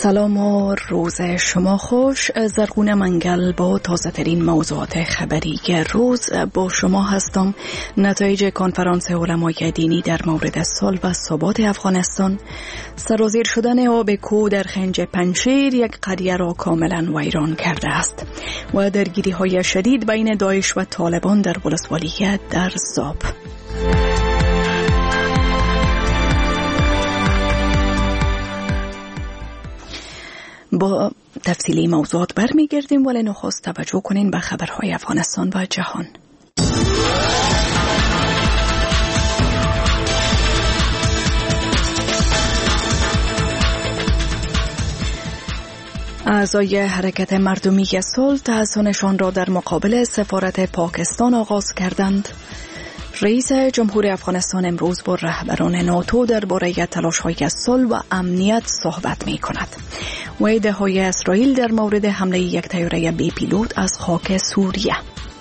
سلام و روز شما خوش. زرغون منگل با تازه ترین موضوعات خبری روز با شما هستم. نتایج کنفرانس علمای دینی در مورد صلح و ثبات افغانستان، سرازیر شدن آب کو در خنج پنشیر یک قریه را کاملا ویران کرده است و درگیری های شدید بین داعش و طالبان در ولسوالی در زاب. با تفصیلی موضوعات برمیگردیم، ولی نخست توجه کنین به خبرهای افغانستان و جهان. اعضای حرکت مردمی صلح تحصنشان را در مقابل سفارت پاکستان آغاز کردند. رئیس جمهور افغانستان امروز با رهبران ناتو درباره تلاش‌های صلح و امنیت صحبت می‌کند. و ادعاهای اسرائیل در مورد حمله یک طیاره بی پیلوت از خاک سوریه.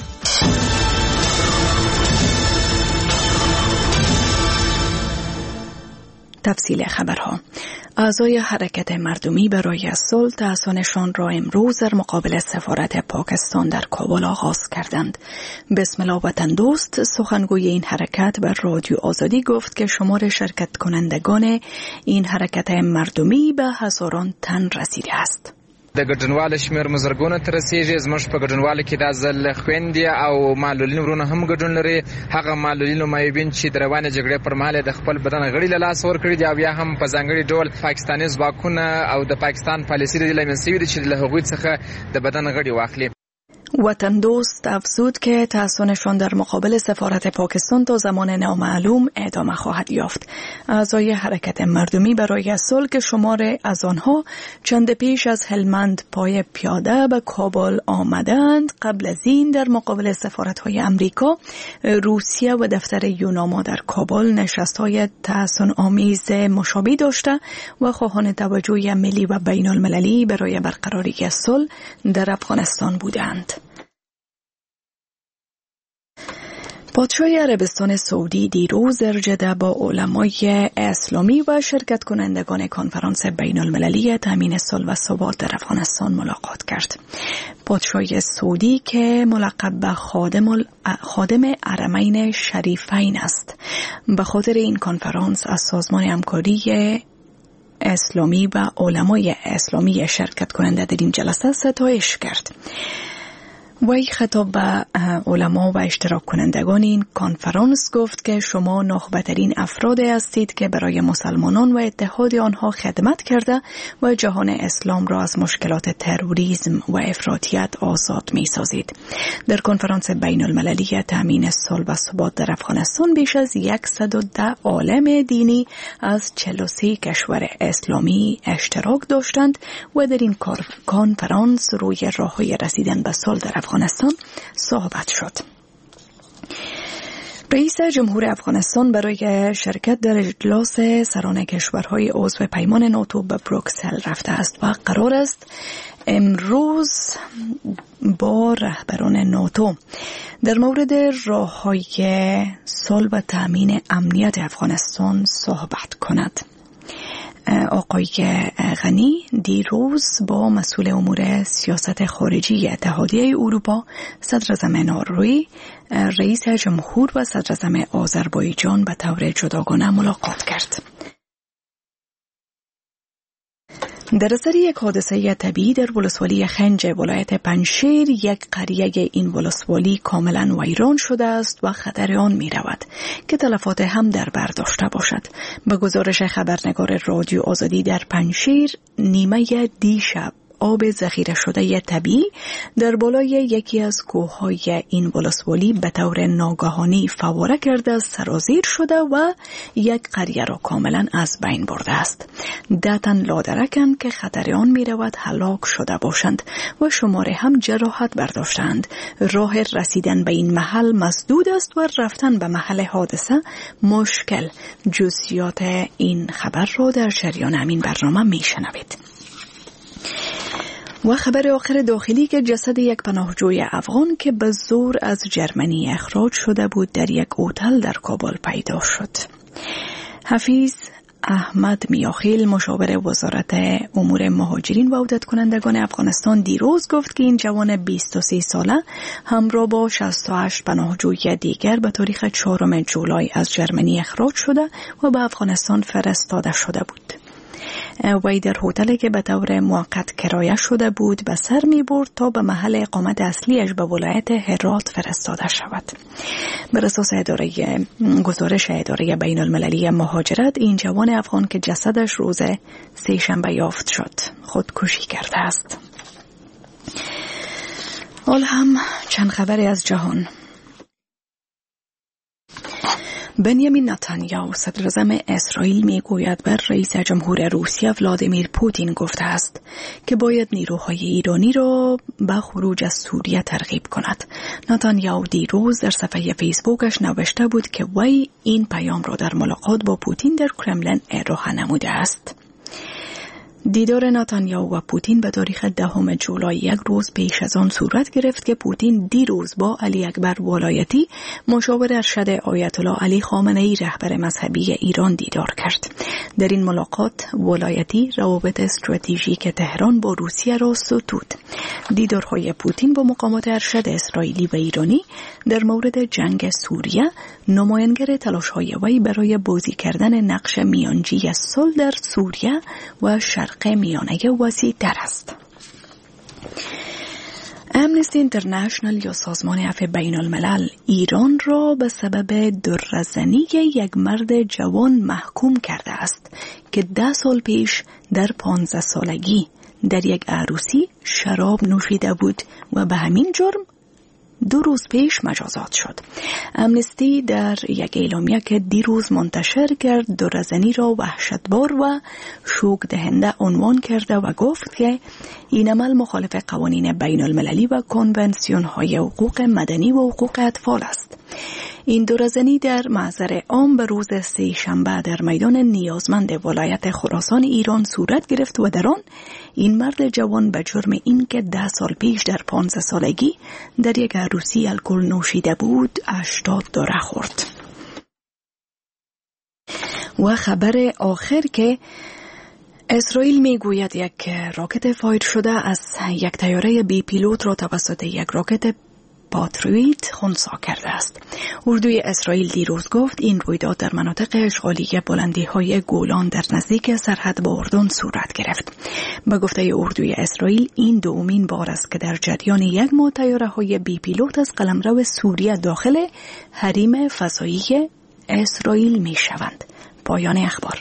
تفصیل خبرها. اعضای حرکت مردمی برای صلح تحصنشان را امروز در مقابل سفارت پاکستان در کابل آغاز کردند. بسم الله وطن دوست، سخنگوی این حرکت بر رادیو آزادی گفت که شمار شرکت کنندگان این حرکت مردمی به هزاران تن رسیده است. د ګډونوال شمیر مزرګونه تر رسیږي. زموږ په ګډونوال کې د ځل خويندې او معلولین ورونه هم ګډون لري. هغه معلولین او مایبین چې د روانه جګړې پر مهال د خپل بدن غړي له لاس ورکړي دي او بیا هم په ځانګړي ډول پاکستاني ځواکونه او د پاکستان پالیسي د لمنسوي دي چې له هغوی څخه د بدن غړي واخلي. وطن دوست افزود که تحصنشان در مقابل سفارت پاکستان تا زمان نامعلوم ادامه خواهد یافت. اعضای حرکت مردمی برای صلح که شمار از آنها چند پیش از هلمند پای پیاده به کابل آمدند، قبل از این در مقابل سفارت‌های امریکا، روسیه و دفتر یوناما در کابل نشست‌های تحصن آمیز مشابه داشته و خواهان توجه ملی و بین المللی برای برقراری صلح در افغانستان بودند. پادشاه عربستان سعودی دیروز در جده با علمای اسلامی و شرکت کنندگان کنفرانس بین المللی تامین صلح و ثبات در افغانستان ملاقات کرد. پادشاه سعودی که ملقب به خادم حرمین شریفین است، به خاطر این کنفرانس از سازمان همکاری اسلامی و علمای اسلامی شرکت کننده در این جلسه ستایش کرد. وی خطاب به علما و اشتراک کنندگان این کنفرانس گفت که شما نخبه‌ترین افرادی هستید که برای مسلمانان و اتحاد آنها خدمت کرده و جهان اسلام را از مشکلات تروریسم و افراطیت آزاد می سازید. در کنفرانس بین المللی تامین صلح و ثبات در افغانستان بیش از 110 عالم دینی از 43 کشور اسلامی اشتراک داشتند و در این کنفرانس روی راه‌های رسیدن به صلح در افغانستان صحبت شد. رئیس جمهور افغانستان برای شرکت در اجلاس سران کشورهای عضو پیمان ناتو به بروکسل رفته است و قرار است امروز با رهبران ناتو در مورد راه‌های صلح و تأمین امنیت افغانستان صحبت کند. آقای غنی دیروز با مسئول امور سیاست خارجی اتحادیه اروپا، صدر اعظم نروژ، رئیس جمهور و صدر اعظم آذربایجان به طور جداگانه ملاقات کرد. در اثر یک حادثه طبیعی در ولسوالی خنج ولایت پنشیر، یک قریه این ولسوالی کاملا ویران شده است و خطر آن می رود که تلفات هم در بر داشته باشد. به گزارش خبرنگار رادیو آزادی در پنشیر، نیمه دیشب آب ذخیره شده طبیعی در بالای یکی از کوههای این ولسوالی به طور ناگهانی فواره کرده سرازیر شده و یک قریه را کاملا از بین برده است. 10 تن لادرکند که خطر آن می رود هلاک شده باشند و شماره هم جراحت برداشتند. راه رسیدن به این محل مسدود است و رفتن به محل حادثه مشکل. جزئیات این خبر را در جریان همین برنامه می شنوید. و خبر آخر داخلی که جسد یک پناهجوی افغان که به زور از جرمنی اخراج شده بود در یک هتل در کابل پیدا شد. حفیظ احمد میاخیل مشاور وزارت امور مهاجرین و عودت کنندگان افغانستان دیروز گفت که این جوان 23 ساله همراه با 68 پناهجوی دیگر به تاریخ 4 جولای از جرمنی اخراج شده و به افغانستان فرستاده شده بود. وی در هتلی که به طور موقت کرایه شده بود به سر می برد تا به محل اقامت اصلیش به ولایت هرات فرستاده شود. بر اساس گزارش اداره بین المللی مهاجرت، این جوان افغان که جسدش روز سه‌شنبه یافت شد خودکشی کرده است. حال هم چند خبری از جهان. بنیامین نتانیاهو صدراعظم اسرائیل میگوید بر رئیس جمهور روسیه ولادیمیر پوتین گفته است که باید نیروهای ایرانی را به خروج از سوریه ترغیب کند. نتانیاهو دیروز در صفحه فیسبوکش نوشته بود که وی این پیام را در ملاقات با پوتین در کرملین ارائه نموده است. دیدار نتانیاهو و پوتین به تاریخ 10 جولای، یک روز پیش از آن صورت گرفت که پوتین دیروز با علی اکبر ولایتی مشاور ارشد آیت الله علی خامنه‌ای رهبر مذهبی ایران دیدار کرد. در این ملاقات ولایتی روابط استراتژیک تهران با روسیه را ستود. دیدارهای پوتین با مقامات ارشد اسرائیلی و ایرانی در مورد جنگ سوریه نمایانگر تلاش‌های وی برای بازی کردن نقش میانجی صلح در سوریه و شرق میانه وسیع تر است. امنستی اینترنشنال یا سازمان عفو بین الملل ایران را به سبب درزنی یک مرد جوان محکوم کرده است که 10 سال پیش در 15 سالگی در یک عروسی شراب نوشیده بود و به همین جرم 2 روز پیش مجازات شد. امنستی در یک اعلامیه که دیروز منتشر کرد درزنی را وحشتبار و شوک دهنده عنوان کرده و گفت که این عمل مخالف قوانین بین المللی و کنونسیون های حقوق مدنی و حقوق اطفال است. این درزنی در محضر عام به روز سه‌شنبه در میدان نیازمند ولایت خراسان ایران صورت گرفت و در آن این مرد جوان به جرم اینکه 10 سال پیش در 15 سالگی در یک عروسی الکل نوشیده بود 80 دره خورد. و خبر آخر که اسرائیل میگوید یک راکت فایر شده از یک طیاره بی پیلوت را توسط یک راکت پاتریوت خنثی کرده است. اردوی اسرائیل دیروز گفت این رویداد در مناطق اشغالی بلندی‌های گولان در نزدیک سرحد با اردن صورت گرفت. به گفته اردوی اسرائیل این دومین بار است که در جریان یک ماه طیاره‌های بی پیلوت از قلمرو سوریه داخل حریم فضایی اسرائیل می‌شوند. پایان اخبار.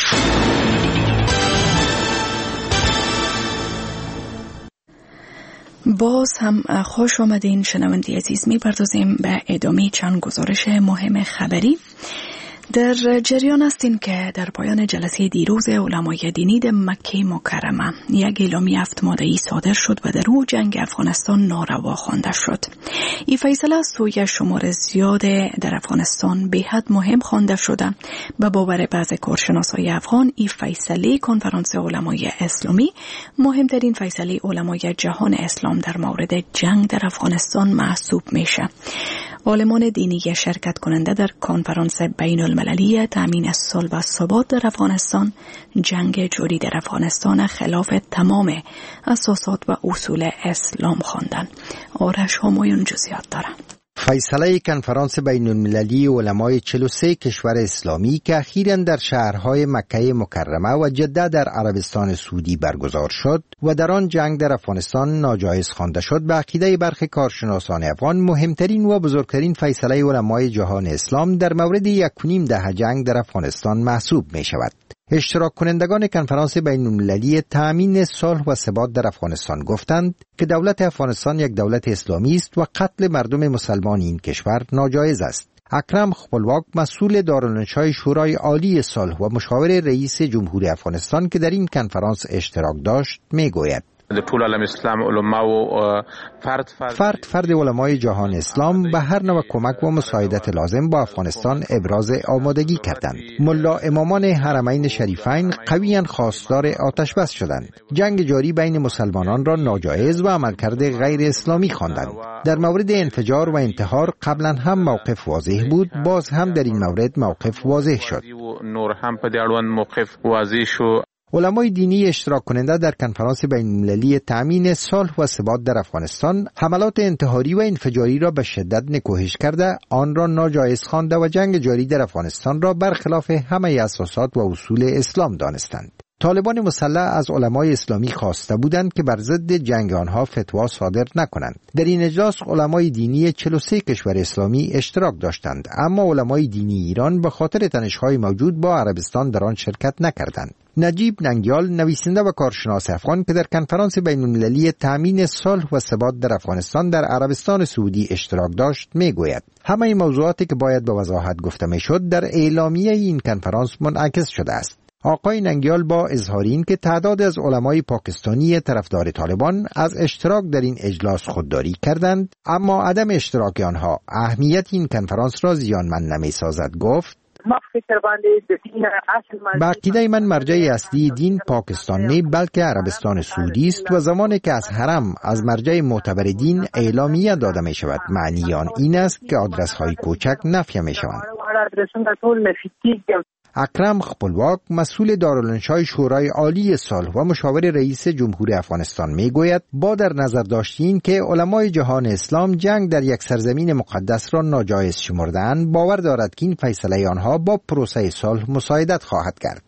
باز هم خوش آمدین شنونده عزیز. می‌پردازیم به ادامه چند گزارش مهم خبری. در جریان هستیم که در پایان جلسه دیروز علمای دینی در مکه مکرمه یک اعلامیه 7 ماده‌ای صادر شد و در او جنگ افغانستان ناروا خوانده شد. این فیصله از سوی شمار زیاد در افغانستان به حد مهم خوانده شده. به باور بعضی کارشناسای افغان این فیصله کنفرانس علمای اسلامی مهمترین فیصله علمای جهان اسلام در مورد جنگ در افغانستان محسوب میشه. عالمان دینی شرکت کننده در کنفرانس بین المللی تامین صلح و ثبات در افغانستان جنگ جاری در افغانستان خلاف تمام اساسات و اصول اسلام خواندند. آرش همایون جزئیات داره. فیصله کنفرانس بین المللی علمای 43 کشور اسلامی که اخیراً در شهرهای مکه مکرمه و جده در عربستان سعودی برگزار شد و در آن جنگ در افغانستان ناجایز خوانده شد، به عقیده برخی کارشناسان افغان مهمترین و بزرگترین فیصله علمای جهان اسلام در مورد 1.5 دهه جنگ در افغانستان محسوب می شود. اشتراک کنندگان کنفرانس بین المللی تامین صلح و ثبات در افغانستان گفتند که دولت افغانستان یک دولت اسلامی است و قتل مردم مسلمان این کشور ناجایز است. اکرم خپلواک مسئول دارالانشای شورای عالی صلح و مشاور رئیس جمهوری افغانستان که در این کنفرانس اشتراک داشت میگوید ټول عالم اسلام علما و فرد علمای جهان اسلام به هر نوع کمک و مساعدت لازم با افغانستان ابراز آمادگی کردند. ملا امامان حرمین شریفین قویاً خواستار آتش بس شدند. جنگ جاری بین مسلمانان را ناجایز و عملکرد غیر اسلامی خواندند. در مورد انفجار و انتحار قبلا هم موقف واضح بود، باز هم در این مورد موقف واضح شد. نور هم په دې اړوند موقف واضح شو. علمای دینی اشتراک کننده در کنفرانس بین‌المللی تأمین صلح و ثبات در افغانستان حملات انتحاری و انفجاری را به شدت نکوهش کرده، آن را ناجایز خوانده و جنگ جاری در افغانستان را برخلاف همه اساسات و اصول اسلام دانستند. طالبان مسلح از علمای اسلامی خواسته بودند که بر ضد جنگ آنها فتوا صادر نکنند. در این اجلاس علمای دینی 43 کشور اسلامی اشتراک داشتند، اما علمای دینی ایران به خاطر تنش‌های موجود با عربستان در آن شرکت نکردند. نجیب ننگیال، نویسنده و کارشناس افغان که در کنفرانس بین‌المللی تأمین صلح و ثبات در افغانستان در عربستان سعودی اشتراک داشت، میگوید همه موضوعاتی که باید به وضاحت گفته میشد در اعلامیه این کنفرانس منعکس شده است. آقای ننگیال با اظهار این که تعداد از علمای پاکستانی طرفدار طالبان از اشتراک در این اجلاس خودداری کردند، اما عدم اشتراک آنها اهمیت این کنفرانس را زیانمند نمی‌سازد. گفت به عقیده من مرجع اصلی دین پاکستان نه بلکه عربستان سعودی است و زمانی که از حرم از مرجع معتبر دین اعلامیه داده می شود، معنی آن این است که آدرس های کوچک نفی می شوند. اکرم خپلواک، مسئول دارالانشای شورای عالی صلح و مشاور رئیس جمهور افغانستان میگوید با در نظر داشتین که علمای جهان اسلام جنگ در یک سرزمین مقدس را ناجایز شمرده‌اند، باور دارد که این فیصله آنها با پروسه صلح مساعدت خواهد کرد.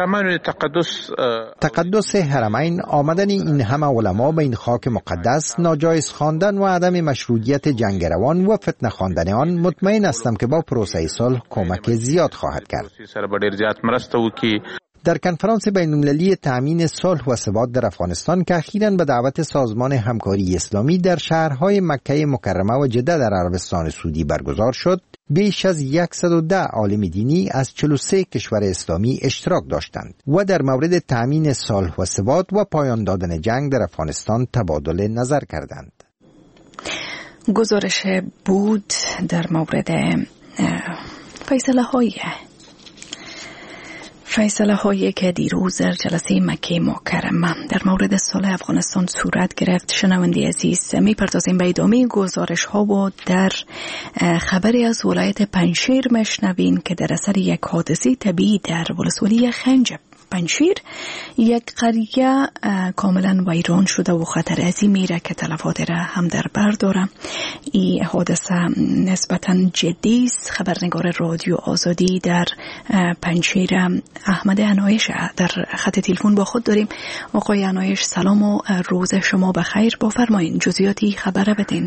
تقدس حرمین، آمدن این همه علما به این خاک مقدس، ناجایز خواندن و عدم مشروعیت جنگ روان و فتنه خواندن آن، مطمئن هستم که با پروسه صلح کمک زیاد خواهد کرد. در کنفرانس بین‌المللی تأمین صلح و ثبات در افغانستان که اخیراً به دعوت سازمان همکاری اسلامی در شهرهای مکه مکرمه و جده در عربستان سعودی برگزار شد، بیش از 110 عالم دینی از 43 کشور اسلامی اشتراک داشتند و در مورد تأمین صلح و ثبات و پایان دادن جنگ در افغانستان تبادل نظر کردند. گزارش بود در مورد فیصله هایی که دیروز در جلسه مکه مکرمه در مورد صلح افغانستان صورت گرفت. شنونده عزیز، میپردازیم به ادامه گزارش ها و در خبری از ولایت پنجشیر مشنوین که در اثر یک حادثه طبیعی در ولسوالی خنج پنجشیر یک قریه کاملا ویران شده و خطر عظیمی را که تلفات را هم در بر داره. این حادثه نسبتا جدی است. خبرنگار رادیو آزادی در پنجشیر احمد عنایش در خط تلفن با خود داریم. آقای عنایش، سلام و روز شما بخیر. بفرمایید جزئیاتی خبر بدین.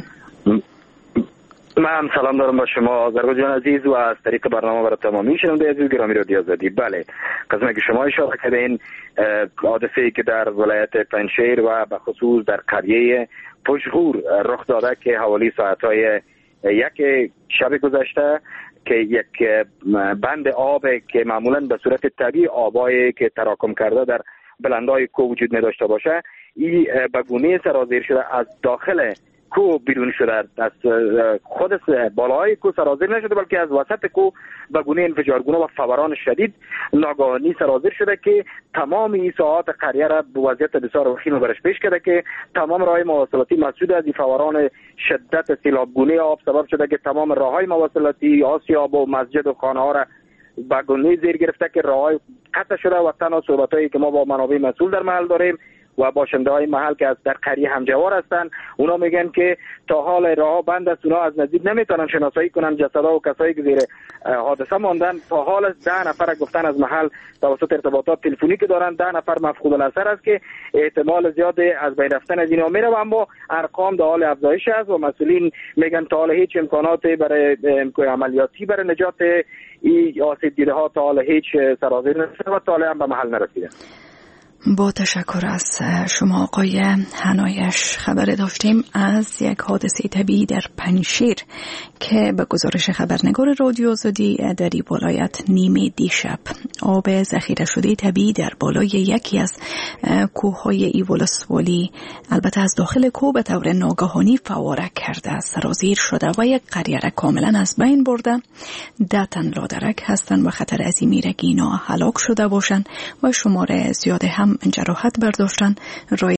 من سلام دارم با شما آذربایجان جان عزیز و از طریق برنامه برای تمامی شنونده عزیز گرامی رادیو آزادی. بله، قسمی که شما اشاره کردین، حادثه‌ای که در ولایت پنجشیر و به خصوص در قریه پشغور رخ داده که حوالی ساعت‌های یک شب گذشته که یک بند آب که معمولاً به صورت طبیعی آبایی که تراکم کرده در بلندای کوه وجود نداشته باشه، این به گونه سرازیر شده از داخل کو بیرون شده، از خود بالای کو سرازیر نشده بلکه از وسط کو به گونه انفجارگونه و فوران شدید ناگهانی سرازیر شده که تمام این ساعات قریه را به وضعیت بسیار وخیم برش پیش کرده که تمام راههای مواصلاتی مسدود از این فوران شدت سیلابگونه آب سبب شده که تمام راههای مواصلاتی آسیاب و مسجد و خانه ها را به گونه زیر گرفته که راههای قطع شده و تنها صحبتایی که ما با منابع مسئول در محل داریم و باشنده های محل که از در قریه همجوار هستند، اونا میگن که تا حال راه بند است، اونا از نزدیک نمیتونن شناسایی کنن جسدا و کسایی که زیر حادثه ماندن. تا حال 10 نفر گفتن از محل توسط ارتباطات تلفنی که دارن 10 نفر مفقود الاثر است که احتمال زیاد از بین رفتن از اینا میره، اما ارقام در حال افزایش است و مسئولین میگن تا حال هیچ امکاناتی برای عملیاتی برای نجات این آسیب دیده ها تا حال هیچ سرازیر نشده و تا حال هم به محل نرسیده. با تشکر از شما آقای حنایش. خبر داشتیم از یک حادثه طبیعی در پنجشیر که به گزارش خبرنگار رادیو آزادی در این ولایت نیمه دیشب آب ذخیره شده طبیعی در بالای یکی از کوههای ای ولسوالی البته از داخل کوه به طور ناگهانی فواره کرده، سرازیر شده و یک قریه را کاملا از بین برده. 10 تن لادرک هستند و خطر عظیمی را که اینا هلاک شده باشند و شماره زیاده هم جراحت برداشتن.